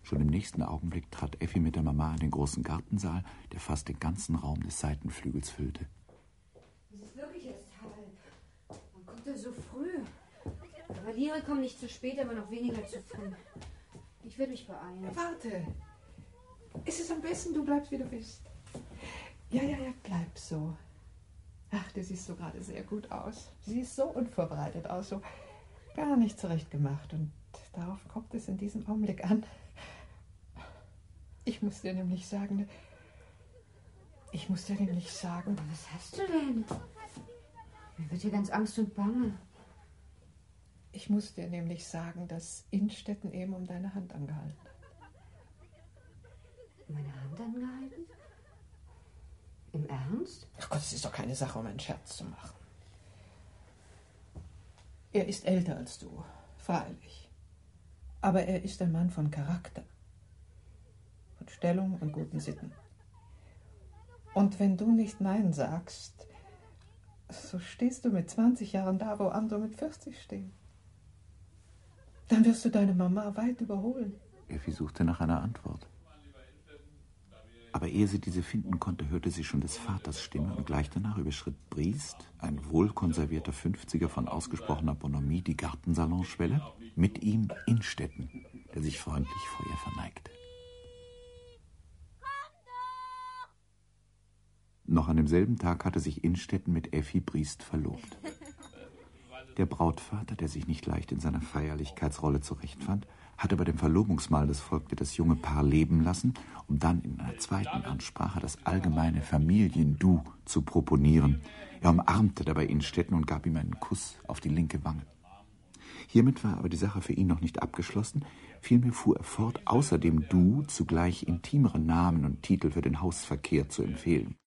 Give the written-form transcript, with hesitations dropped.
Schon im nächsten Augenblick trat Effi mit der Mama in den großen Gartensaal, der fast den ganzen Raum des Seitenflügels füllte. Es ist wirklich erst 1:30. Man kommt ja so früh. Kavaliere kommen nicht zu spät, aber noch weniger zu früh. Ich werde mich beeilen. Warte. Es ist am besten, du bleibst, wie du bist. Ja, bleib so. Ach, du siehst so gerade sehr gut aus. Du siehst so unvorbereitet aus, so gar nicht zurechtgemacht. Und darauf kommt es in diesem Augenblick an. Ich muss dir nämlich sagen... Was hast du denn? Mir wird hier ganz Angst und Bange. Ich muss dir nämlich sagen, dass Innstetten eben um deine Hand angehalten hat. Meine Hand angehalten? Im Ernst? Ach Gott, es ist doch keine Sache, um einen Scherz zu machen. Er ist älter als du, freilich. Aber er ist ein Mann von Charakter, von Stellung und guten Sitten. Und wenn du nicht Nein sagst, so stehst du mit 20 Jahren da, wo andere mit 40 stehen. Dann wirst du deine Mama weit überholen. Effi suchte nach einer Antwort. Aber ehe sie diese finden konnte, hörte sie schon des Vaters Stimme und gleich danach überschritt Briest, ein wohlkonservierter 50er von ausgesprochener Bonhomie, die Gartensalonschwelle, mit ihm Innstetten, der sich freundlich vor ihr verneigte. Noch an demselben Tag hatte sich Innstetten mit Effi Briest verlobt. Der Brautvater, der sich nicht leicht in seiner Feierlichkeitsrolle zurechtfand, hatte bei dem Verlobungsmahl, das folgte, das junge Paar leben lassen, um dann in einer zweiten Ansprache das allgemeine Familien-Du zu proponieren. Er umarmte dabei Innstetten und gab ihm einen Kuss auf die linke Wange. Hiermit war aber die Sache für ihn noch nicht abgeschlossen, vielmehr fuhr er fort, außer dem Du zugleich intimere Namen und Titel für den Hausverkehr zu empfehlen.